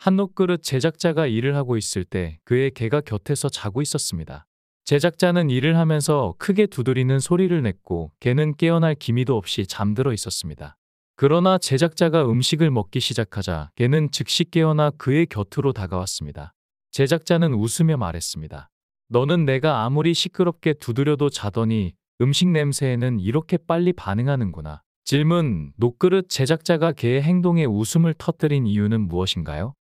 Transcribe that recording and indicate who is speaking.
Speaker 1: 한노그릇 제작자가 일을 하고 있을 때 그의 개가 곁에서 자고 있었습니다. 제작자는 일을 하면서 크게 두드리는 소리를 냈고 개는 깨어날 기미도 없이 잠들어 있었습니다. 그러나 제작자가 음식을 먹기 시작하자 개는 즉시 깨어나 그의 곁으로 다가왔습니다. 제작자는 웃으며 말했습니다. 너는 내가 아무리 시끄럽게 두드려도 자더니 음식 냄새에는 이렇게 빨리 반응하는구나. 질문: 노그릇 제작자가 개의 행동에 웃음을 터뜨린 이유는 무엇인가요?